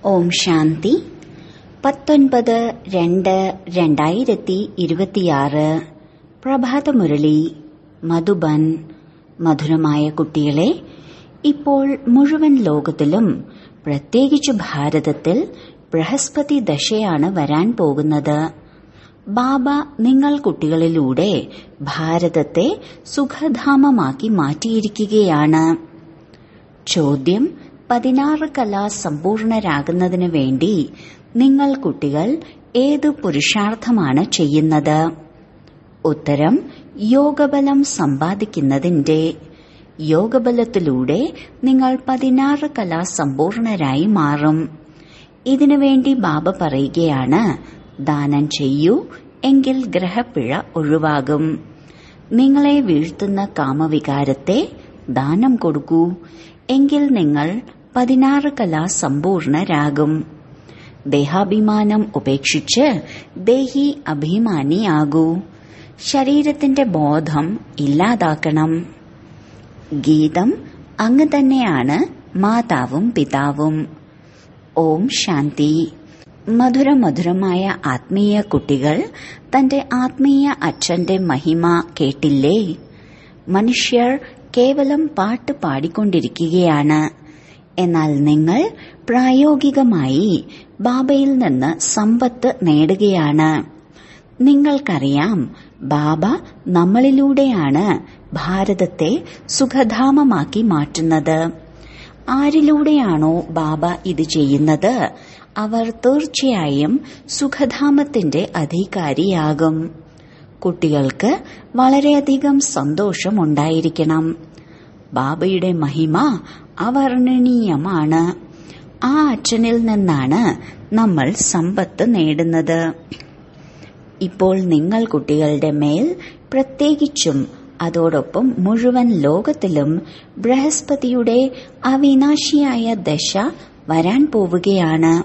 ഓം ശാന്തി 19/2/2026 പ്രഭാതമുരളി മധുബൻ. മധുരമായ കുട്ടികളെ, ഇപ്പോൾ മുഴുവൻ ലോകത്തിലും, പ്രത്യേകിച്ച് ഭാരതത്തിൽ ബൃഹസ്പതി ദശയാണ് വരാൻ പോകുന്നത്. ബാബ നിങ്ങൾ കുട്ടികളിലൂടെ ഭാരതത്തെ സുഖധാമമാക്കി മാറ്റിയിരിക്കുകയാണ്. ചോദ്യം: 16 കല സമ്പൂർണരാകുന്നതിനു വേണ്ടി നിങ്ങൾ കുട്ടികൾ ഏതു പുരുഷാർത്ഥമാണ് ചെയ്യുന്നത്? ഉത്തരം: യോഗബലം സമ്പാദിക്കുന്നതിന്റെ. യോഗബലത്തിലൂടെ നിങ്ങൾ 16 കല സമ്പൂർണരായി മാറും. ഇതിനുവേണ്ടി ബാബ പറയുകയാണ്, ദാനം ചെയ്യൂ, എങ്കിൽ ഗ്രഹപ്പിഴ ഒഴിവാകും. നിങ്ങളെ വീഴ്ത്തുന്ന കാമവികാരത്തെ ദാനം കൊടുക്കൂ, എങ്കിൽ നിങ്ങൾ 16 കല സമ്പൂർണരാകും. ദേഹാഭിമാനം ഉപേക്ഷിച്ച് ദേഹി അഭിമാനിയാകൂ. ശരീരത്തിന്റെ ബോധം ഇല്ലാതാക്കണം. ഗീതം: അങ്ങ് തന്നെയാണ് മാതാവും പിതാവും. ഓം ശാന്തി. മധുരമധുരമായ ആത്മീയ കുട്ടികൾ, തന്റെ ആത്മീയ അച്ഛന്റെ മഹിമ കേട്ടില്ലേ? മനുഷ്യർ കേവലം പാട്ട് പാടിക്കൊണ്ടിരിക്കുകയാണ്. എന്നാൽ നിങ്ങൾ പ്രായോഗികമായി ബാബയിൽ നിന്ന് സമ്പത്ത് നേടുകയാണ്. നിങ്ങൾക്കറിയാം, ബാബ നമ്മളിലൂടെയാണ് ഭാരതത്തെ സുഖധാമമാക്കി മാറ്റുന്നത്. ആരിലൂടെയാണോ ബാബ ഇത് ചെയ്യുന്നത്, അവർ തീർച്ചയായും സുഖധാമത്തിന്റെ അധികാരിയാകും. കുട്ടികൾക്ക് വളരെയധികം സന്തോഷമുണ്ടായിരിക്കണം. ബാബയുടെ മഹിമ അവർണ്ണനീയമാണ്. ആ അച്ഛനിൽ നിന്നാണ് നമ്മൾ സമ്പത്ത് നേടുന്നത്. ഇപ്പോൾ നിങ്ങൾ കുട്ടികളുടെ മേൽ, പ്രത്യേകിച്ചും അതോടൊപ്പം മുഴുവൻ ലോകത്തിലും ബൃഹസ്പതിയുടെ അവിനാശിയായ ദശ വരാൻ പോവുകയാണ്.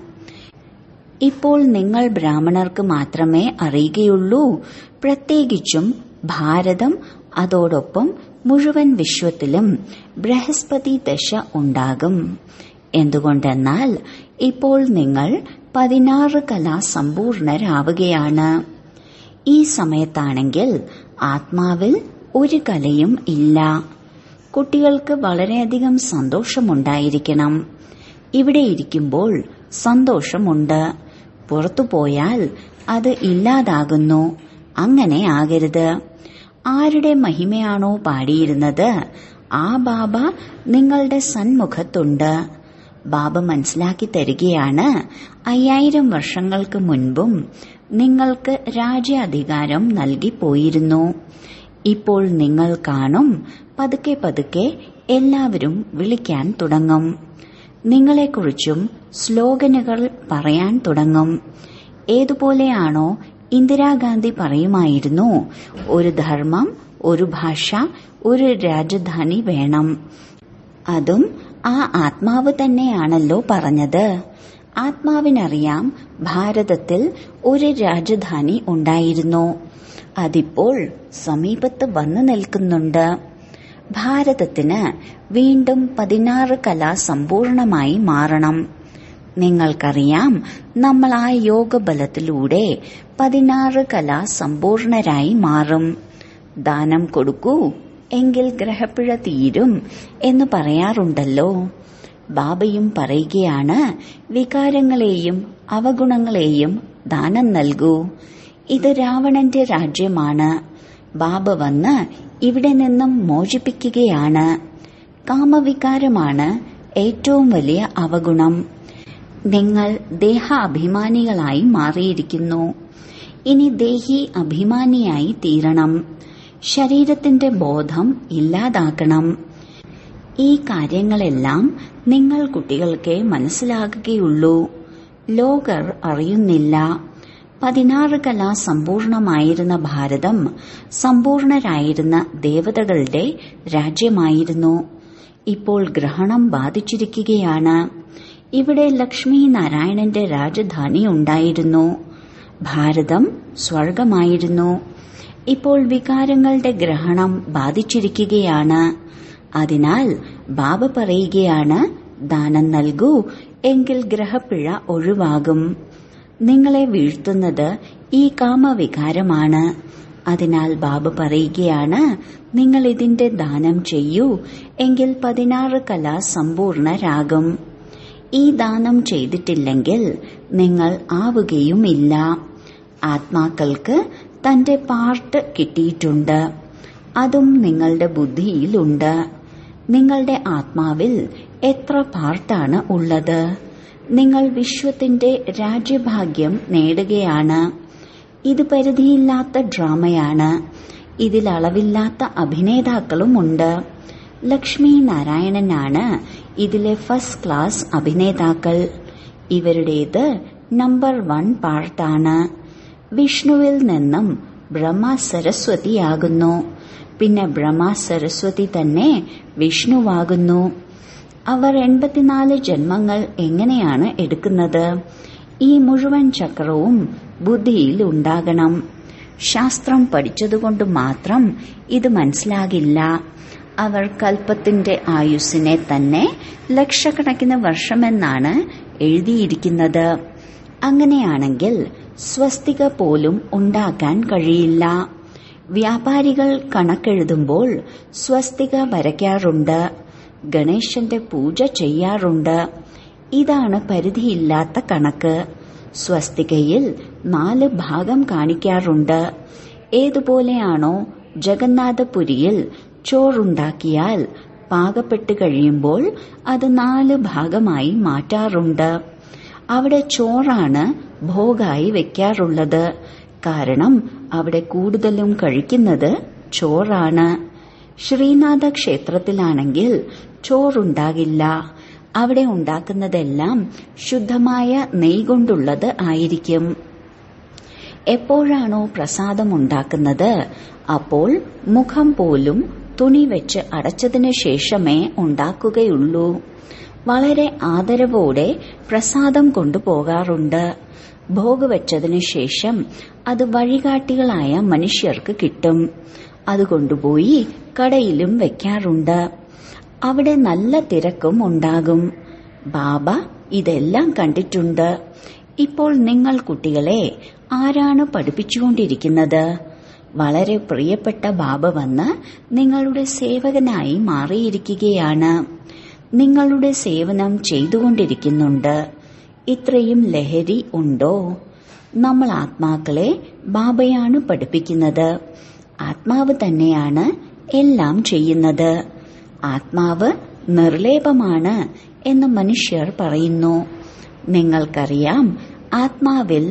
ഇപ്പോൾ നിങ്ങൾ ബ്രാഹ്മണർക്ക് മാത്രമേ അറിയുകയുള്ളൂ, പ്രത്യേകിച്ചും ഭാരതം അതോടൊപ്പം മുഴുവൻ വിശ്വത്തിലും ബൃഹസ്പതി ദശ ഉണ്ടാകും. എന്തുകൊണ്ടെന്നാൽ ഇപ്പോൾ നിങ്ങൾ 16 കല സമ്പൂർണരാവുകയാണ്. ഈ സമയത്താണെങ്കിൽ ആത്മാവിൽ ഒരു കലയും ഇല്ല. കുട്ടികൾക്ക് വളരെയധികം സന്തോഷമുണ്ടായിരിക്കണം. ഇവിടെ ഇരിക്കുമ്പോൾ സന്തോഷമുണ്ട്, പുറത്തു പോയാൽ അത് ഇല്ലാതാകുന്നു. അങ്ങനെ ആകരുത്. ആരുടെ മഹിമയാണോ പാടിയിരുന്നത്, ആ ബാബ നിങ്ങളുടെ സന്മുഖത്തുണ്ട്. ബാബ മനസ്സിലാക്കി തരികയാണ്, 5000 വർഷങ്ങൾക്ക് മുൻപും നിങ്ങൾക്ക് രാജ്യാധികാരം നൽകിപ്പോയിരുന്നു. ഇപ്പോൾ നിങ്ങൾ കാണും, പതുക്കെ പതുക്കെ എല്ലാവരും വിളിക്കാൻ തുടങ്ങും. നിങ്ങളെക്കുറിച്ചും സ്ലോഗനുകൾ പറയാൻ തുടങ്ങും. ഏതുപോലെയാണോ ഇന്ദിരാഗാന്ധി പറയുമായിരുന്നു, ഒരു ധർമ്മം, ഒരു ഭാഷ, ഒരു രാജധാനി വേണം. അതും ആ ആത്മാവ് തന്നെയാണല്ലോ പറഞ്ഞത്. ആത്മാവിനറിയാം, ഭാരതത്തിൽ ഒരു രാജധാനി ഉണ്ടായിരുന്നു. അതിപ്പോൾ സമീപത്ത് വന്നു നിൽക്കുന്നുണ്ട്. ഭാരതത്തിന് വീണ്ടും 16 കല സമ്പൂർണമായി മാറണം. നിങ്ങൾക്കറിയാം, നമ്മൾ ആ യോഗബലത്തിലൂടെ 16 കല സമ്പൂർണരായി മാറും. ദാനം കൊടുക്കൂ, എങ്കിൽ ഗ്രഹപ്പിഴ തീരും എന്ന് പറയാറുണ്ടല്ലോ. ബാബയും പറയുകയാണ്, വികാരങ്ങളെയും അവഗുണങ്ങളെയും ദാനം നൽകൂ. ഇത് രാവണന്റെ രാജ്യമാണ്. ബാബ വന്ന് ഇവിടെ നിന്നും മോചിപ്പിക്കുകയാണ്. കാമവികാരമാണ് ഏറ്റവും വലിയ അവഗുണം. നിങ്ങൾ ദേഹാഭിമാനികളായി മാറിയിരിക്കുന്നു. ഇനി ദേഹി അഭിമാനിയായി തീരണം. ശരീരത്തിന്റെ ബോധം ഇല്ലാതാക്കണം. ഈ കാര്യങ്ങളെല്ലാം നിങ്ങൾ കുട്ടികൾക്ക് മനസ്സിലാകുകയുള്ളൂ. ലോകർ അറിയുന്നില്ല. 16 കല സമ്പൂർണമായിരുന്ന ഭാരതം സമ്പൂർണരായിരുന്ന ദേവതകളുടെ രാജ്യമായിരുന്നു. ഇപ്പോൾ ഗ്രഹണം ബാധിച്ചിരിക്കുകയാണ്. ഇവിടെ ലക്ഷ്മി നാരായണന്റെ രാജധാനി ഉണ്ടായിരുന്നു. ഭാരതം സ്വർഗമായിരുന്നു. ഇപ്പോൾ വികാരങ്ങളുടെ ഗ്രഹണം ബാധിച്ചിരിക്കുകയാണ്. അതിനാൽ ബാബ പറയുകയാണ്, ദാനം നൽകൂ, എങ്കിൽ ഗ്രഹപ്പിഴ ഒഴിവാകും. നിങ്ങളെ വീഴ്ത്തുന്നത് ഈ കാമവികാരമാണ്. അതിനാൽ ബാബ പറയുകയാണ്, നിങ്ങൾ ഇതിന്റെ ദാനം ചെയ്യൂ, എങ്കിൽ 16 കല സമ്പൂർണരാകും. ഈ ദാനം ചെയ്തിട്ടില്ലെങ്കിൽ നിങ്ങൾ ആവുകയുമില്ല. ആത്മാക്കൾക്ക് തന്റെ പാർട്ട് കിട്ടിയിട്ടുണ്ട്. അതും നിങ്ങളുടെ ബുദ്ധിയിലുണ്ട്. നിങ്ങളുടെ ആത്മാവിൽ എത്ര പാർട്ടാണ് ഉള്ളത്? നിങ്ങൾ വിശ്വത്തിന്റെ രാജ്യഭാഗ്യം നേടുകയാണ്. ഇത് പരിധിയില്ലാത്ത ഡ്രാമയാണ്. ഇതിൽ അളവില്ലാത്ത അഭിനേതാക്കളുമുണ്ട്. ലക്ഷ്മി നാരായണനാണ് ഇതിലെ ഫസ്റ്റ് ക്ലാസ് അഭിനേതാക്കൾ. ഇവരുടേത് നമ്പർ 1 പാർട്ടാണ്. വിഷ്ണുവിൽ നിന്നും ബ്രഹ്മ സരസ്വതിയാകുന്നു. പിന്നെ ബ്രഹ്മ സരസ്വതി തന്നെ വിഷ്ണുവാകുന്നു. അവർ 84 ജന്മങ്ങൾ എങ്ങനെയാണ് എടുക്കുന്നത്? ഈ മുഴുവൻ ചക്രവും ബുദ്ധിയിൽ ഉണ്ടാകണം. ശാസ്ത്രം പഠിച്ചതുകൊണ്ട് മാത്രം ഇത് മനസ്സിലാകില്ല. അവർ കൽപ്പത്തിന്റെ ആയുസ്സിനെ തന്നെ ലക്ഷക്കണക്കിന് വർഷമെന്നാണ് എഴുതിയിരിക്കുന്നത്. അങ്ങനെയാണെങ്കിൽ സ്വസ്തിക പോലും ഉണ്ടാക്കാൻ കഴിയില്ല. വ്യാപാരികൾ കണക്കെഴുതുമ്പോൾ സ്വസ്തിക വരയ്ക്കാറുണ്ട്. ഗണേശന്റെ പൂജ ചെയ്യാറുണ്ട്. ഇതാണ് പരിധിയില്ലാത്ത കണക്ക്. സ്വസ്തികയിൽ 4 ഭാഗം കാണിക്കാറുണ്ട്. ഏതുപോലെയാണോ ജഗന്നാഥപുരിയിൽ ചോറുണ്ടാക്കിയാൽ പാകപ്പെട്ട് കഴിയുമ്പോൾ അത് 4 ഭാഗമായി മാറ്റാറുണ്ട്. അവിടെ ചോറാണ് ഭോഗായി വെക്കാറുള്ളത്. കാരണം അവിടെ കൂടുതലും കഴിക്കുന്നത് ചോറാണ്. ശ്രീനാഥ ക്ഷേത്രത്തിലാണെങ്കിൽ ചോറുണ്ടാകില്ല. അവിടെ ഉണ്ടാക്കുന്നതെല്ലാം ശുദ്ധമായ നെയ് കൊണ്ടുള്ളത് ആയിരിക്കും. എപ്പോഴാണോ പ്രസാദം ഉണ്ടാക്കുന്നത് അപ്പോൾ മുഖം പോലും തുണി വെച്ച് അടച്ചതിനു ശേഷമേ ഉണ്ടാക്കുകയുള്ളൂ. വളരെ ആദരവോടെ പ്രസാദം കൊണ്ടുപോകാറുണ്ട്. ഭോഗ് വെച്ചതിനു ശേഷം അത് വഴികാട്ടികളായ മനുഷ്യർക്ക് കിട്ടും. അത് കൊണ്ടുപോയി കടയിലും വെക്കാറുണ്ട്. അവിടെ നല്ല തിരക്കും ഉണ്ടാകും. ബാബ ഇതെല്ലാം കണ്ടിട്ടുണ്ട്. ഇപ്പോൾ നിങ്ങൾ കുട്ടികളെ ആരാണ് പഠിപ്പിച്ചുകൊണ്ടിരിക്കുന്നത്? വളരെ പ്രിയപ്പെട്ട ബാബ വന്ന് നിങ്ങളുടെ സേവകനായി മാറിയിരിക്കുകയാണ്. നിങ്ങളുടെ സേവനം ചെയ്തുകൊണ്ടിരിക്കുന്നുണ്ട്. ഇത്രയും ലഹരി ഉണ്ടോ? നമ്മൾ ആത്മാക്കളെ ബാബയാണ് പഠിപ്പിക്കുന്നത്. ആത്മാവ് തന്നെയാണ് എല്ലാം ചെയ്യുന്നത്. ആത്മാവ് നിർലേപമാണ് എന്ന് മനുഷ്യർ പറയുന്നു. നിങ്ങൾക്കറിയാം, ആത്മാവിൽ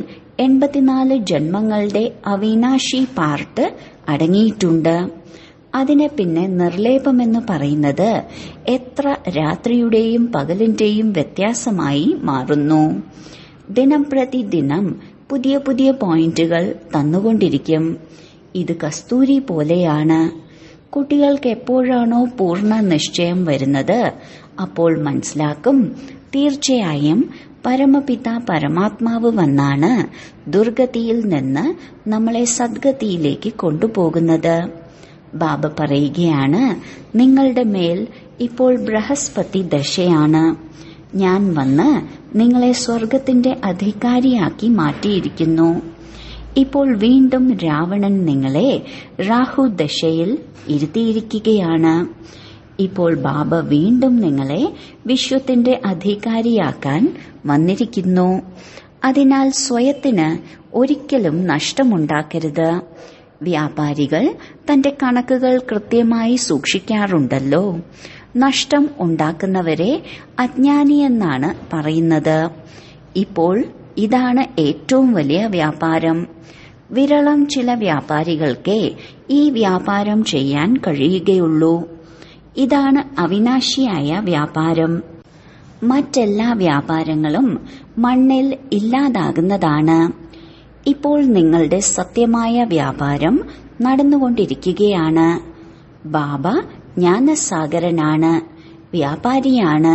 84 ജന്മങ്ങളുടെ അവിനാശി പാർട്ട് അടങ്ങിയിട്ടുണ്ട്. അതിനെ പിന്നെ നിർലേപമെന്ന് പറയുന്നത് എത്ര രാത്രിയുടെയും പകലിന്റെയും വ്യത്യാസമായി മാറുന്നു. ദിനം പ്രതി ദിനം പുതിയ പുതിയ പോയിന്റുകൾ തന്നുകൊണ്ടിരിക്കും. ഇത് കസ്തൂരി പോലെയാണ്. കുട്ടികൾക്ക് എപ്പോഴാണോ പൂർണ്ണ നിശ്ചയം വരുന്നത് അപ്പോൾ മനസ്സിലാക്കും, തീർച്ചയായും പരമപിത പരമാത്മാവ് വന്നാണ് ദുർഗതിയിൽ നിന്ന് നമ്മളെ സദ്ഗതിയിലേക്ക് കൊണ്ടുപോകുന്നത്. ബാബ പറയുകയാണ്, നിങ്ങളുടെ മേൽ ഇപ്പോൾ ബൃഹസ്പതി ദശയാണ്. ഞാൻ വന്ന് നിങ്ങളെ സ്വർഗത്തിന്റെ അധികാരിയാക്കി മാറ്റിയിരിക്കുന്നു. ഇപ്പോൾ വീണ്ടും രാവണൻ നിങ്ങളെ രാഹു ദശയിൽ ഇരുത്തിയിരിക്കുകയാണ്. ഇപ്പോൾ ബാബ വീണ്ടും നിങ്ങളെ വിശ്വത്തിന്റെ അധികാരിയാക്കാൻ വന്നിരിക്കുന്നു. അതിനാൽ സ്വയത്തിന് ഒരിക്കലും നഷ്ടമുണ്ടാക്കരുത്. വ്യാപാരികൾ തന്റെ കണക്കുകൾ കൃത്യമായി സൂക്ഷിക്കാറുണ്ടല്ലോ. നഷ്ടം ഉണ്ടാക്കുന്നവരെ അജ്ഞാനിയെന്നാണ് പറയുന്നത്. ഇപ്പോൾ ഇതാണ് ഏറ്റവും വലിയ വ്യാപാരം. വിരളം ചില വ്യാപാരികൾക്കേ ഈ വ്യാപാരം ചെയ്യാൻ കഴിയുകയുള്ളൂ. ഇതാണ് അവിനാശിയായ വ്യാപാരം. മറ്റെല്ലാ വ്യാപാരങ്ങളും മണ്ണിൽ ഇല്ലാതാകുന്നതാണ്. ഇപ്പോൾ നിങ്ങളുടെ സത്യമായ വ്യാപാരം നടന്നുകൊണ്ടിരിക്കുകയാണ്. ബാബ ജ്ഞാനസാഗരനാണ്, വ്യാപാരിയാണ്,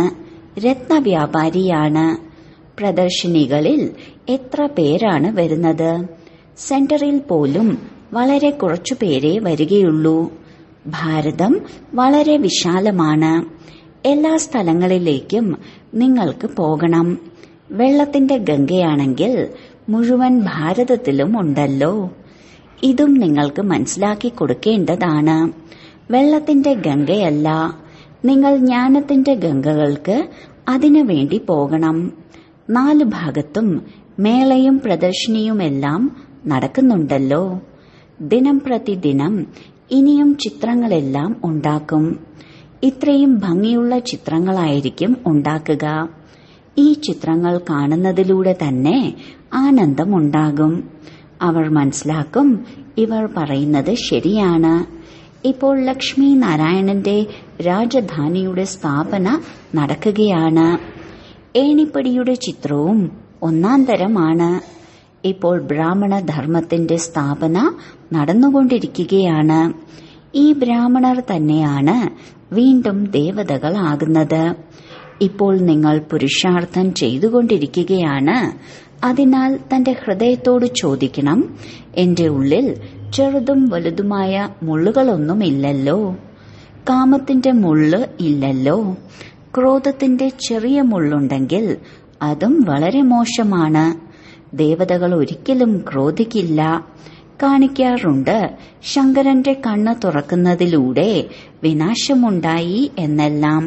രത്നവ്യാപാരിയാണ്. പ്രദർശനികളിൽ എത്ര പേരാണ് വരുന്നത്? സെന്ററിൽ പോലും വളരെ കുറച്ചുപേരെ വരികയുള്ളൂ. ഭാരതം വളരെ വിശാലമാണ്. എല്ലാ സ്ഥലങ്ങളിലേക്കും നിങ്ങൾക്ക് പോകണം. വെള്ളത്തിന്റെ ഗംഗയാണെങ്കിൽ മുഴുവൻ ഭാരതത്തിലും ഉണ്ടല്ലോ. ഇതും നിങ്ങൾക്ക് മനസ്സിലാക്കി കൊടുക്കേണ്ടതാണ്. വെള്ളത്തിന്റെ ഗംഗയല്ല, നിങ്ങൾ ജ്ഞാനത്തിന്റെ ഗംഗകൾക്ക് അതിനുവേണ്ടി പോകണം. 4 ഭാഗത്തും മേളയും പ്രദർശനിയുമെല്ലാം നടക്കുന്നുണ്ടല്ലോ. ദിനം പ്രതിദിനം ഇനിയും ചിത്രങ്ങളെല്ലാം ഉണ്ടാക്കും. ഇത്രയും ഭംഗിയുള്ള ചിത്രങ്ങളായിരിക്കും ഉണ്ടാക്കുക. ഈ ചിത്രങ്ങൾ കാണുന്നതിലൂടെ തന്നെ ആനന്ദമുണ്ടാകും. അവർ മനസ്സിലാക്കും, ഇവർ പറയുന്നത് ശരിയാണ്. ഇപ്പോൾ ലക്ഷ്മി നാരായണന്റെ രാജധാനിയുടെ സ്ഥാപന നടക്കുകയാണ്. ഏണിപ്പടിയുടെ ചിത്രവും ഒന്നാം തരമാണ്. ഇപ്പോൾ ബ്രാഹ്മണ ധർമ്മത്തിന്റെ സ്ഥാപന നടന്നുകൊണ്ടിരിക്കുകയാണ്. ഈ ബ്രാഹ്മണർ തന്നെയാണ് വീണ്ടും ദേവതകളാകുന്നത്. ഇപ്പോൾ നിങ്ങൾ പുരുഷാർത്ഥം ചെയ്തുകൊണ്ടിരിക്കുകയാണ്. അതിനാൽ തന്റെ ഹൃദയത്തോട് ചോദിക്കണം, എന്റെ ഉള്ളിൽ ചെറുതും വലുതുമായ മുള്ളുകളൊന്നുമില്ലല്ലോ. കാമത്തിന്റെ മുള്ള് ഇല്ലല്ലോ. ക്രോധത്തിന്റെ ചെറിയ മുള്ളുണ്ടെങ്കിൽ അതും വളരെ മോശമാണ്. ദേവതകൾ ഒരിക്കലും ക്രോധിക്കില്ല. കാണിക്കാറുണ്ട്, ശങ്കരന്റെ കണ്ണ് തുറക്കുന്നതിലൂടെ വിനാശമുണ്ടായി എന്നെല്ലാം.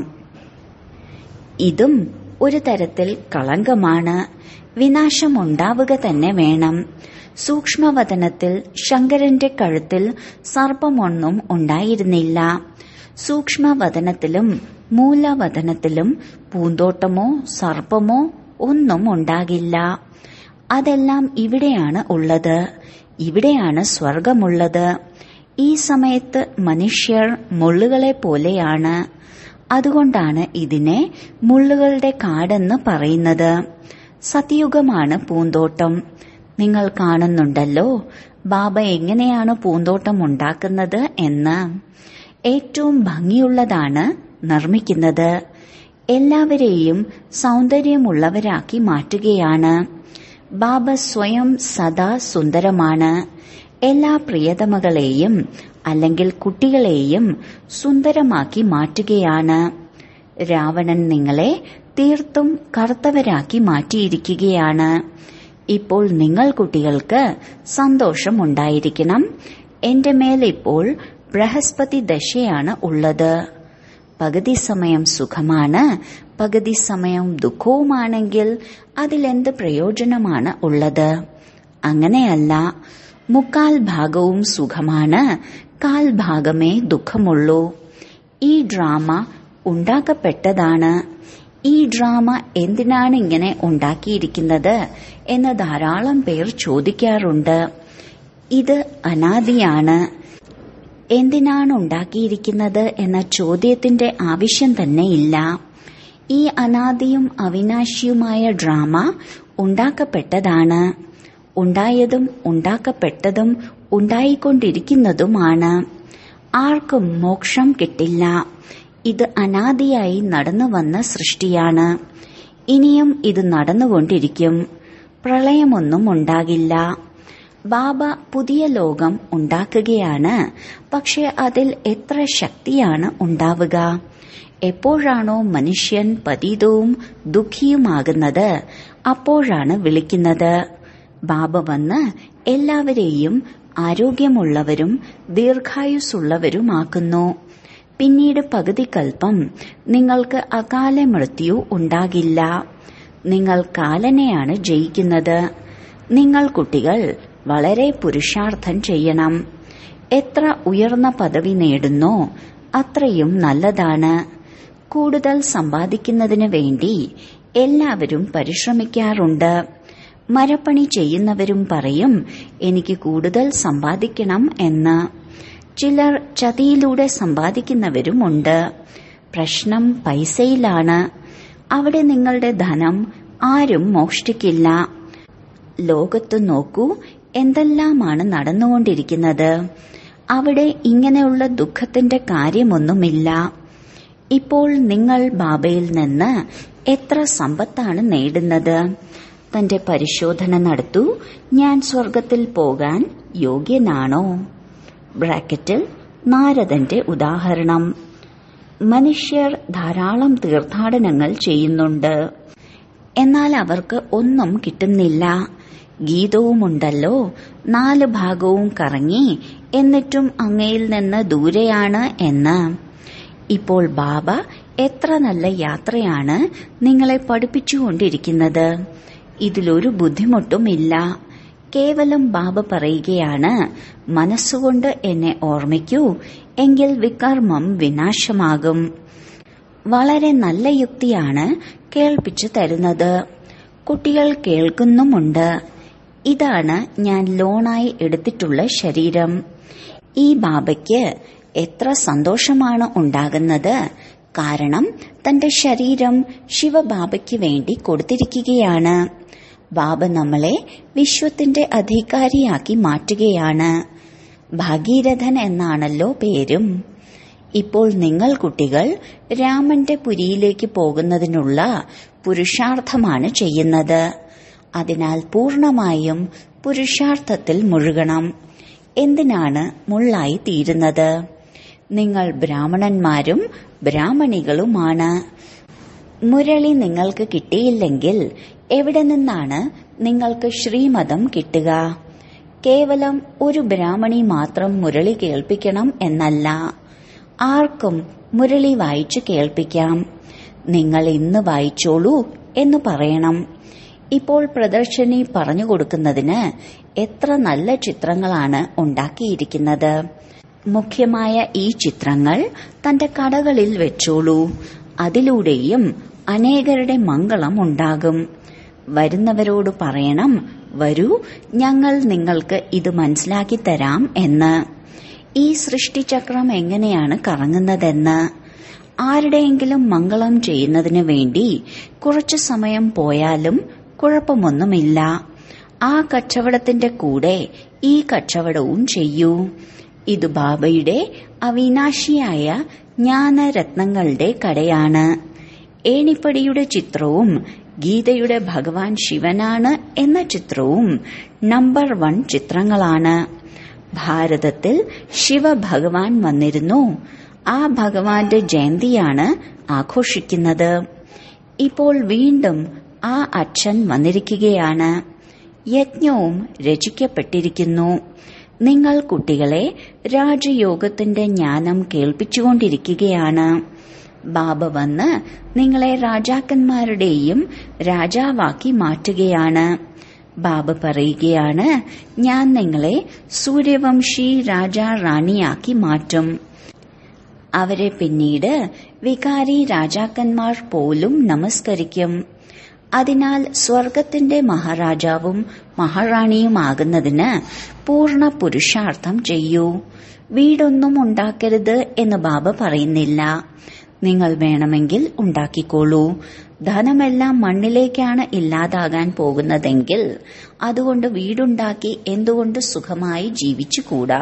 ഇതും ഒരു തരത്തിൽ കളങ്കമാണ്. വിനാശമുണ്ടാവുക തന്നെ വേണം. സൂക്ഷ്മവതനത്തിൽ ശങ്കരന്റെ കഴുത്തിൽ സർപ്പമൊന്നും ഉണ്ടായിരുന്നില്ല. സൂക്ഷ്മവതനത്തിലും മൂലവതനത്തിലും പൂന്തോട്ടമോ സർപ്പമോ ഒന്നും ഉണ്ടാകില്ല. അതെല്ലാം ഇവിടെയാണ് ഉള്ളത്. ഇവിടെയാണ് സ്വർഗമുള്ളത്. ഈ സമയത്ത് മനുഷ്യർ മുള്ളുകളെ പോലെയാണ്. അതുകൊണ്ടാണ് ഇതിനെ മുള്ളുകളുടെ കാടെന്ന് പറയുന്നത്. സത്യുഗമാണ് പൂന്തോട്ടം. നിങ്ങൾ കാണുന്നുണ്ടല്ലോ ബാബ എങ്ങനെയാണ് പൂന്തോട്ടം ഉണ്ടാക്കുന്നത് എന്ന്. ഏറ്റവും ഭംഗിയുള്ളതാണ് നിർമ്മിക്കുന്നത്. എല്ലാവരെയും സൗന്ദര്യമുള്ളവരാക്കി മാറ്റുകയാണ്. ബാബ സ്വയം സദാ സുന്ദരമാണ്. എല്ലാ പ്രിയതമകളെയും അല്ലെങ്കിൽ കുട്ടികളെയും സുന്ദരമാക്കി മാറ്റുകയാണ്. രാവണൻ നിങ്ങളെ തീർത്തും കറുത്തവരാക്കി മാറ്റിയിരിക്കുകയാണ്. ഇപ്പോൾ നിങ്ങൾ കുട്ടികൾക്ക് സന്തോഷമുണ്ടായിരിക്കണം. എന്റെ മേൽ ഇപ്പോൾ ബൃഹസ്പതി ദശയാണ് ഉള്ളത്. പകുതി സമയം സുഖമാണ്, പകുതി സമയം ദുഃഖവുമാണെങ്കിൽ അതിലെന്ത് പ്രയോജനമാണ് ഉള്ളത്? അങ്ങനെയല്ല. 3/4 ഭാഗവും സുഖമാണ്, 1/4 ഭാഗമേ ദുഃഖമുള്ളൂ. ഈ ഡ്രാമ ഉണ്ടാക്കപ്പെട്ടതാണ്. ഈ ഡ്രാമ എന്തിനാണ് ഇങ്ങനെ ഉണ്ടാക്കിയിരിക്കുന്നത് എന്ന് ധാരാളം പേർ ചോദിക്കാറുണ്ട്. ഇത് അനാദിയാണ്. എന്തിനാണ് ഉണ്ടാക്കിയിരിക്കുന്നത് എന്ന ചോദ്യത്തിന്റെ ആവശ്യം തന്നെയില്ല. ഈ അനാദിയും അവിനാശിയുമായ ഡ്രാമ ഉണ്ടാക്കപ്പെട്ടതാണ്. ഉണ്ടായതും ഉണ്ടാക്കപ്പെട്ടതും ഉണ്ടായിക്കൊണ്ടിരിക്കുന്നതുമാണ്. ആർക്കും മോക്ഷം കിട്ടില്ല. ഇത് അനാദിയായി നടന്നു വന്ന സൃഷ്ടിയാണ്. ഇനിയും ഇത് നടന്നുകൊണ്ടിരിക്കും. പ്രളയമൊന്നും ഉണ്ടാകില്ല. ബാബ പുതിയ ലോകം ഉണ്ടാക്കുകയാണ്. പക്ഷെ അതിൽ എത്ര ശക്തിയാണ് ഉണ്ടാവുക? എപ്പോഴാണോ മനുഷ്യൻ പതിതവും ദുഃഖിയുമാകുന്നത് അപ്പോഴാണ് വിളിക്കുന്നത്. ബാബ വന്ന് എല്ലാവരെയും ആരോഗ്യമുള്ളവരും ദീർഘായുസ്സുള്ളവരുമാക്കുന്നു. പിന്നീട് പകുതി കൽപ്പം നിങ്ങൾക്ക് അകാല മൃത്യു ഉണ്ടാകില്ല. നിങ്ങൾ കാലനെയാണ് ജയിക്കുന്നത്. നിങ്ങൾ കുട്ടികൾ വളരെ പുരുഷാർത്ഥം ചെയ്യണം. എത്ര ഉയർന്ന പദവി നേടുന്നോ അത്രയും നല്ലതാണ്. കൂടുതൽ സമ്പാദിക്കുന്നതിന് വേണ്ടി എല്ലാവരും പരിശ്രമിക്കാറുണ്ട്. മരപ്പണി ചെയ്യുന്നവരും പറയും, എനിക്ക് കൂടുതൽ സമ്പാദിക്കണം എന്ന്. ചിലർ ചതിയിലൂടെ സമ്പാദിക്കുന്നവരുമുണ്ട്. പ്രശ്നം പൈസയിലാണ്. അവിടെ നിങ്ങളുടെ ധനം ആരും മോഷ്ടിക്കില്ല. ലോകത്ത് നോക്കൂ, എന്തെല്ലാമാണ് നടന്നുകൊണ്ടിരിക്കുന്നത്. അവിടെ ഇങ്ങനെയുള്ള ദുഃഖത്തിന്റെ കാര്യമൊന്നുമില്ല. ഇപ്പോൾ നിങ്ങൾ ബാബയിൽ നിന്ന് എത്ര സമ്പത്താണ് നേടുന്നത്? തന്റെ പരിശോധന നടത്തൂ. ഞാൻ സ്വർഗത്തിൽ പോകാൻ യോഗ്യനാണോ? ബ്രാക്കറ്റിൽ നാരദന്റെ ഉദാഹരണം. മനുഷ്യർ ധാരാളം തീർത്ഥാടനങ്ങൾ ചെയ്യുന്നുണ്ട്, എന്നാൽ അവർക്ക് ഒന്നും കിട്ടുന്നില്ല. ഗീതവുമുണ്ടല്ലോ, 4 ഭാഗവും കറങ്ങി എന്നിട്ടും അങ്ങയിൽ നിന്ന് ദൂരെയാണ് എന്ന്. ഇപ്പോൾ ബാബ എത്ര നല്ല യാത്രയാണ് നിങ്ങളെ പഠിപ്പിച്ചുകൊണ്ടിരിക്കുന്നത്. ഇതിലൊരു ബുദ്ധിമുട്ടുമില്ല. കേവലം ബാബ പറയുകയാണ്, മനസ്സുകൊണ്ട് എന്നെ ഓർമ്മിക്കൂ, എങ്കിൽ വികർമ്മം വിനാശമാകും. വളരെ നല്ല യുക്തിയാണ് കേൾപ്പിച്ചു തരുന്നത്. കുട്ടികൾ കേൾക്കുന്നുമുണ്ട്. ഇതാണ് ഞാൻ ലോണായി എടുത്തിട്ടുള്ള ശരീരം. ഈ ബാബയ്ക്ക് എത്ര സന്തോഷമാണ് ഉണ്ടാകുന്നത്. കാരണം തന്റെ ശരീരം ശിവബാബയ്ക്ക് വേണ്ടി കൊടുത്തിരിക്കുകയാണ്. ബാബ നമ്മളെ വിശ്വത്തിന്റെ അധികാരിയാക്കി മാറ്റുകയാണ്. ഭാഗീരഥൻ എന്നാണല്ലോ പേരും. ഇപ്പോൾ നിങ്ങൾ കുട്ടികൾ രാമന്റെ പുരിയിലേക്ക് പോകുന്നതിനുള്ള പുരുഷാർത്ഥമാണ് ചെയ്യുന്നത്. അതിനാൽ പൂർണമായും പുരുഷാർത്ഥത്തിൽ മുഴുകണം. എന്തിനാണ് മുള്ളായി തീരുന്നത്? നിങ്ങൾ ബ്രാഹ്മണന്മാരും ബ്രാഹ്മണികളുമാണ്. മുരളി നിങ്ങൾക്ക് കിട്ടിയില്ലെങ്കിൽ എവിടെ നിന്നാണ് നിങ്ങൾക്ക് ശ്രീമതം കിട്ടുക? കേവലം ഒരു ബ്രാഹ്മണി മാത്രം മുരളി കേൾപ്പിക്കണം എന്നല്ല, ആർക്കും മുരളി വായിച്ചു കേൾപ്പിക്കാം. നിങ്ങൾ ഇന്ന് വായിച്ചോളൂ എന്ന് പറയണം. ഇപ്പോൾ പ്രദർശിനി പറഞ്ഞു കൊടുക്കുന്നതിന് എത്ര നല്ല ചിത്രങ്ങളാണ് ഉണ്ടാക്കിയിരിക്കുന്നത്. മുഖ്യമായ ഈ ചിത്രങ്ങൾ തന്റെ കടകളിൽ വെച്ചോളൂ. അതിലൂടെയും അനേകരുടെ മംഗളം ഉണ്ടാകും. വരുന്നവരോട് പറയണം, വരൂ, ഞങ്ങൾ നിങ്ങൾക്ക് ഇത് മനസ്സിലാക്കി തരാം എന്ന്. ഈ സൃഷ്ടിചക്രം എങ്ങനെയാണ് കറങ്ങുന്നതെന്ന്. ആരുടെയെങ്കിലും മംഗളം ചെയ്യുന്നതിന് വേണ്ടി കുറച്ചു സമയം പോയാലും കുഴപ്പമൊന്നുമില്ല. ആ കച്ചവടത്തിന്റെ കൂടെ ഈ കച്ചവടവും ചെയ്യൂ. ഇത് ബാബയുടെ അവിനാശിയായ ജ്ഞാനരത്നങ്ങളുടെ കടയാണ്. ഏണിപ്പടിയുടെ ചിത്രവും ഗീതയുടെ ഭഗവാൻ ശിവനാണ് എന്ന ചിത്രവും നമ്പർ 1 ചിത്രങ്ങളാണ്. ഭാരതത്തിൽ ശിവഭഗവാൻ വന്നിരുന്നു. ആ ഭഗവാന്റെ ജയന്തിയാണ് ആഘോഷിക്കുന്നത്. ഇപ്പോൾ വീണ്ടും ആ അച്ഛൻ വന്നിരിക്കുകയാണ്. യജ്ഞവും രചിക്കപ്പെട്ടിരിക്കുന്നു. നിങ്ങൾ കുട്ടികളെ രാജയോഗത്തിന്റെ ജ്ഞാനം കേൾപ്പിച്ചുകൊണ്ടിരിക്കുകയാണ്. ബാബ വന്ന് നിങ്ങളെ രാജാക്കന്മാരുടെയും രാജാവാക്കി മാറ്റുകയാണ്. ബാബ പറയുകയാണ്, ഞാൻ നിങ്ങളെ സൂര്യവംശി രാജാ റാണിയാക്കി മാറ്റും. അവരെ പിന്നീട് വികാരി രാജാക്കന്മാർ പോലും നമസ്കരിക്കും. അതിനാൽ സ്വർഗത്തിന്റെ മഹാരാജാവും മഹാറാണിയുമാകുന്നതിന് പൂർണ്ണ പുരുഷാർത്ഥം ചെയ്യൂ. വീടൊന്നും ഉണ്ടാക്കരുത് എന്ന് ബാബ പറയുന്നില്ല. നിങ്ങൾ വേണമെങ്കിൽ ഉണ്ടാക്കിക്കോളൂ. ധനമെല്ലാം മണ്ണിലേക്കാണ് ഇല്ലാതാകാൻ പോകുന്നതെങ്കിൽ അതുകൊണ്ട് വീടുണ്ടാക്കി എന്തുകൊണ്ട് സുഖമായി ജീവിച്ചുകൂടാ?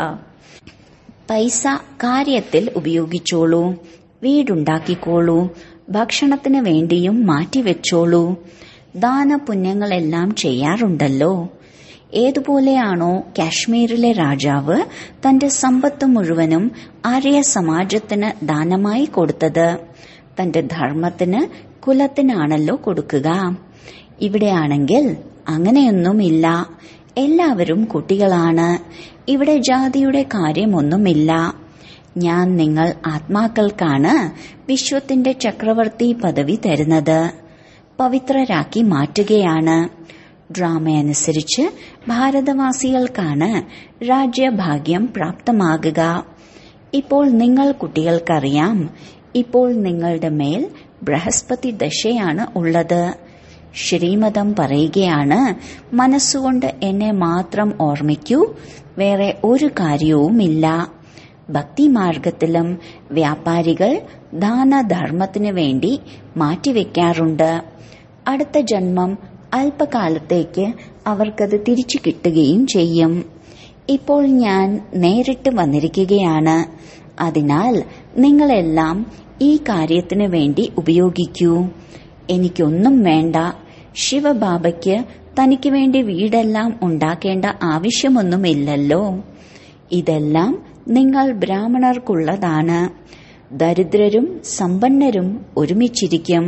പൈസ കാര്യത്തിൽ ഉപയോഗിച്ചോളൂ. വീടുണ്ടാക്കിക്കോളൂ. ഭക്ഷണത്തിന് വേണ്ടിയും മാറ്റിവെച്ചോളൂ. ദാനപുണ്യങ്ങളെല്ലാം ചെയ്യാറുണ്ടല്ലോ. ഏതുപോലെയാണോ കാശ്മീരിലെ രാജാവ് തന്റെ സമ്പത്ത് മുഴുവനും ആര്യ സമാജത്തിന് ദാനമായി കൊടുത്തത്, തന്റെ ധർമ്മത്തിന് കുലത്തിനാണല്ലോ കൊടുക്കുക. ഇവിടെയാണെങ്കിൽ അങ്ങനെയൊന്നുമില്ല. എല്ലാവരും കുട്ടികളാണ്. ഇവിടെ ജാതിയുടെ കാര്യമൊന്നുമില്ല. ഞാൻ നിങ്ങൾ ആത്മാക്കൾക്കാണ് വിശ്വത്തിന്റെ ചക്രവർത്തി പദവി തരുന്നത്. പവിത്രരാക്കി മാറ്റുകയാണ്. ഡ്രാമയനുസരിച്ച് ഭാരതവാസികൾക്കാണ് രാജ്യഭാഗ്യം പ്രാപ്തമാകുക. ഇപ്പോൾ നിങ്ങൾ കുട്ടികൾക്കറിയാം, ഇപ്പോൾ നിങ്ങളുടെ മേൽ ബൃഹസ്പതി ദശയാണ് ഉള്ളത്. ശ്രീമതം പറയുകയാണ്, മനസ്സുകൊണ്ട് എന്നെ മാത്രം ഓർമ്മിക്കൂ, വേറെ ഒരു കാര്യവുമില്ല. ഭക്തിമാർഗത്തിലും വ്യാപാരികൾ ദാനധർമ്മത്തിനു വേണ്ടി മാറ്റിവെക്കാറുണ്ട്. അടുത്ത ജന്മം അല്പകാലത്തേക്ക് അവർക്കത് തിരിച്ചു കിട്ടുകയും ചെയ്യും. ഇപ്പോൾ ഞാൻ നേരിട്ട് വന്നിരിക്കുകയാണ്. അതിനാൽ നിങ്ങളെല്ലാം ഈ കാര്യത്തിനു വേണ്ടി ഉപയോഗിക്കൂ. എനിക്കൊന്നും വേണ്ട. ശിവബാബയ്ക്ക് തനിക്ക് വേണ്ടി വീടെല്ലാം ഉണ്ടാക്കേണ്ട ആവശ്യമൊന്നുമില്ലല്ലോ. ഇതെല്ലാം നിങ്ങൾ ബ്രാഹ്മണർക്കുള്ളതാണ്. ദരിദ്രരും സമ്പന്നരും ഒരുമിച്ചിരിക്കും.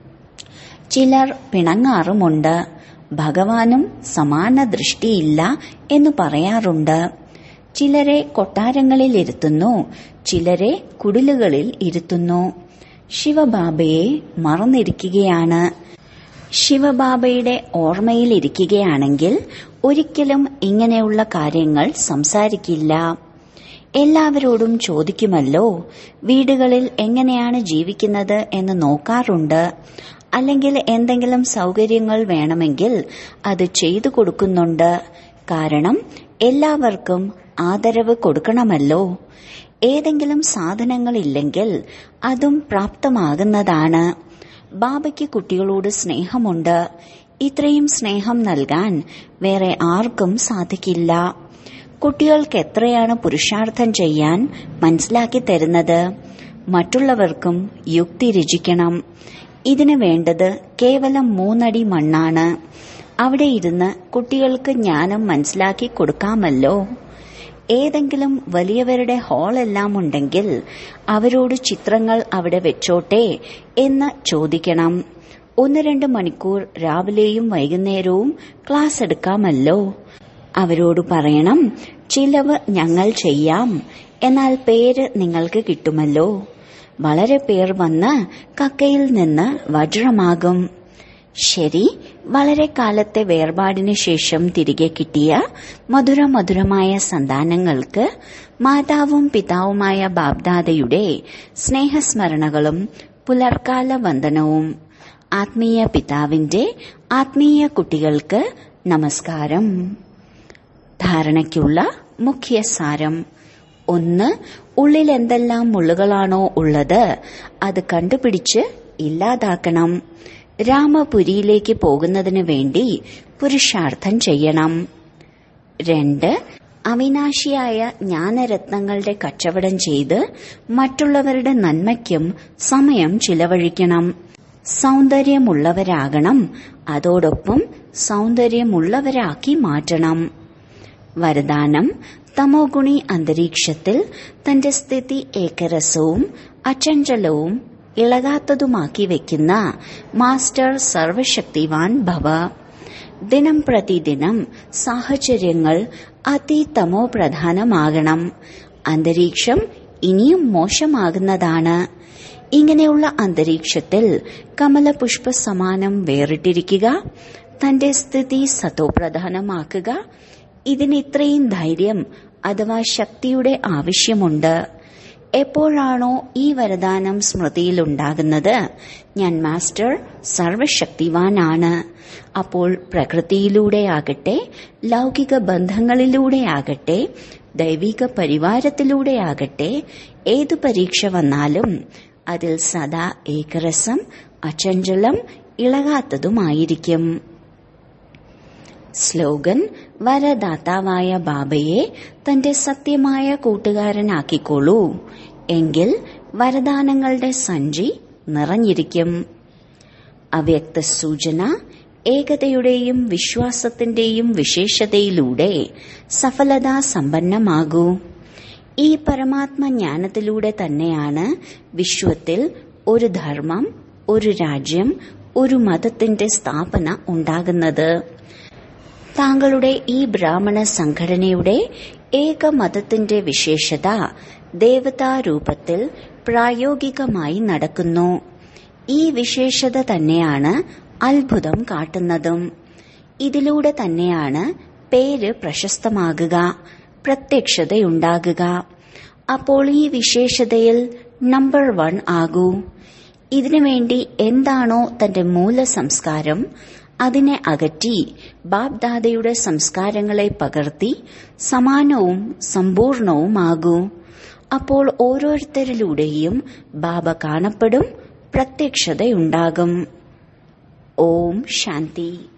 ചിലർ പിണങ്ങാറുമുണ്ട്. ഭഗവാനും സമാന ദൃഷ്ടിയില്ല എന്ന് പറയാറുണ്ട്. ചിലരെ കൊട്ടാരങ്ങളിൽ ഇരുത്തുന്നു, ചിലരെ കുടിലുകളിൽ ഇരുത്തുന്നു. ശിവബാബയെ മറന്നിരിക്കുകയാണ്. ശിവബാബയുടെ ഓർമ്മയിലിരിക്കുകയാണെങ്കിൽ ഒരിക്കലും ഇങ്ങനെയുള്ള കാര്യങ്ങൾ സംസാരിക്കില്ല. എല്ലാവരോടും ചോദിക്കുമല്ലോ, വീടുകളിൽ എങ്ങനെയാണ് ജീവിക്കുന്നത് എന്ന് നോക്കാറുണ്ട്. അല്ലെങ്കിൽ എന്തെങ്കിലും സൗകര്യങ്ങൾ വേണമെങ്കിൽ അത് ചെയ്തു കൊടുക്കുന്നുണ്ട്. കാരണം എല്ലാവർക്കും ആദരവ് കൊടുക്കണമല്ലോ. ഏതെങ്കിലും സാധനങ്ങളില്ലെങ്കിൽ അതും പ്രാപ്തമാകുന്നതാണ്. ബാബയ്ക്ക് കുട്ടികളോട് സ്നേഹമുണ്ട്. ഇത്രയും സ്നേഹം നൽകാൻ വേറെ ആർക്കും സാധിക്കില്ല. കുട്ടികൾക്ക് എത്രയാണ് പുരുഷാർത്ഥം ചെയ്യാൻ മനസ്സിലാക്കി തരുന്നത്. മറ്റുള്ളവർക്കും യുക്തി രചിക്കണം. ഇതിന് വേണ്ടത് കേവലം 3 അടി മണ്ണാണ്. അവിടെ ഇരുന്ന് കുട്ടികൾക്ക് ജ്ഞാനം മനസ്സിലാക്കി കൊടുക്കാമല്ലോ. ഏതെങ്കിലും വലിയവരുടെ ഹാളെല്ലാം ഉണ്ടെങ്കിൽ അവരോട് ചിത്രങ്ങൾ അവിടെ വെച്ചോട്ടെ എന്ന് ചോദിക്കണം. 1-2 മണിക്കൂർ രാവിലെയും വൈകുന്നേരവും ക്ലാസ് എടുക്കാമല്ലോ. അവരോട് പറയണം, ചിലവ് ഞങ്ങൾ ചെയ്യാം, എന്നാൽ പേര് നിങ്ങൾക്ക് കിട്ടുമല്ലോ. വളരെ പേർ വന്ന് കക്കയിൽ നിന്ന് വജ്രമാകും. ശരി, വളരെ കാലത്തെ വേർപാടിന് ശേഷം തിരികെ കിട്ടിയ മധുരമധുരമായ സന്താനങ്ങൾക്ക് മാതാവും പിതാവുമായ ബാബ്ദാദയുടെ സ്നേഹസ്മരണകളും പുലർക്കാല വന്ദനവും. ആത്മീയ പിതാവിന്റെ ആത്മീയ കുട്ടികൾക്ക് നമസ്കാരം. ധാരണയ്ക്കുള്ള മുഖ്യ സാരം: 1. ഉള്ളിൽ എന്തെല്ലാം മുള്ളുകളാണോ ഉള്ളത് അത് കണ്ടുപിടിച്ച് ഇല്ലാതാക്കണം. രാമപുരിയിലേക്ക് പോകുന്നതിന് വേണ്ടി പുരുഷാർത്ഥം ചെയ്യണം. 2. അവിനാശിയായ ജ്ഞാനരത്നങ്ങളുടെ കച്ചവടം ചെയ്ത് മറ്റുള്ളവരുടെ നന്മയ്ക്കും സമയം ചിലവഴിക്കണം. സൗന്ദര്യമുള്ളവരാകണം, അതോടൊപ്പം സൗന്ദര്യമുള്ളവരാക്കി മാറ്റണം. വരദാനം: തമോഗുണി അന്തരീക്ഷത്തിൽ തന്റെ സ്ഥിതി ഏകരസവും അചഞ്ചലവും ഇളകാത്തതുമാക്കി വെക്കുന്ന മാസ്റ്റർ സർവശക്തിവാൻ ഭവ. ദിനം പ്രതിദിനം സാഹചര്യങ്ങൾ അതിതമോ പ്രധാനമാകണം. അന്തരീക്ഷം ഇനിയും മോശമാകുന്നതാണ്. ഇങ്ങനെയുള്ള അന്തരീക്ഷത്തിൽ കമലപുഷ്പ സമാനം വേറിട്ടിരിക്കുക, തന്റെ സ്ഥിതി സതോപ്രധാനമാക്കുക. ഇതിന് ഇത്രയും ധൈര്യം അഥവാ ശക്തിയുടെ ആവശ്യമുണ്ട്. എപ്പോഴാണോ ഈ വരദാനം സ്മൃതിയിലുണ്ടാകുന്നത്, ഞാൻ മാസ്റ്റർ സർവശക്തിവാനാണ്, അപ്പോൾ പ്രകൃതിയിലൂടെയാകട്ടെ, ലൗകിക ബന്ധങ്ങളിലൂടെയാകട്ടെ, ദൈവിക പരിവാരത്തിലൂടെയാകട്ടെ, ഏതു പരീക്ഷ വന്നാലും അതിൽ സദാ ഏകരസം, അചഞ്ചലം, ഇളകാത്തതുമായിരിക്കും. സ്ലോഗൻ: വരദാതാവായ ബാബയെ തന്റെ സത്യമായ കൂട്ടുകാരനാക്കിക്കോളൂ, എങ്കിൽ വരദാനങ്ങളുടെ സഞ്ചി നിറഞ്ഞിരിക്കും. അവ്യക്ത സൂചന: ഏകതയുടെയും വിശ്വാസത്തിന്റെയും വിശേഷതയിലൂടെ സഫലതാ സമ്പന്നമാകൂ. ഈ പരമാത്മജ്ഞാനത്തിലൂടെ തന്നെയാണ് വിശ്വത്തിൽ ഒരു ധർമ്മം, ഒരു രാജ്യം, ഒരു മതത്തിന്റെ സ്ഥാപന ഉണ്ടാകുന്നത്. താങ്കളുടെ ഈ ബ്രാഹ്മണ സംഘടനയുടെ ഏക മതത്തിന്റെ വിശേഷത ദേവതാരൂപത്തിൽ പ്രായോഗികമായി നടക്കുന്നു. ഈ വിശേഷത തന്നെയാണ് അത്ഭുതം കാട്ടുന്നതും. ഇതിലൂടെ തന്നെയാണ് പേര് പ്രശസ്തമാകുക, പ്രത്യക്ഷതയുണ്ടാകുക. അപ്പോൾ ഈ വിശേഷതയിൽ നമ്പർ 1 ആകൂ. ഇതിനുവേണ്ടി എന്താണോ തന്റെ മൂലസംസ്കാരം അതിനെ അകറ്റി ബാബ്ദാദയുടെ സംസ്കാരങ്ങളെ പകർത്തി സമാനവും സമ്പൂർണവുമാകൂ. അപ്പോൾ ഓരോരുത്തരിലൂടെയും ബാബ കാണപ്പെടും, പ്രത്യക്ഷതയുണ്ടാകും. ഓം ശാന്തി.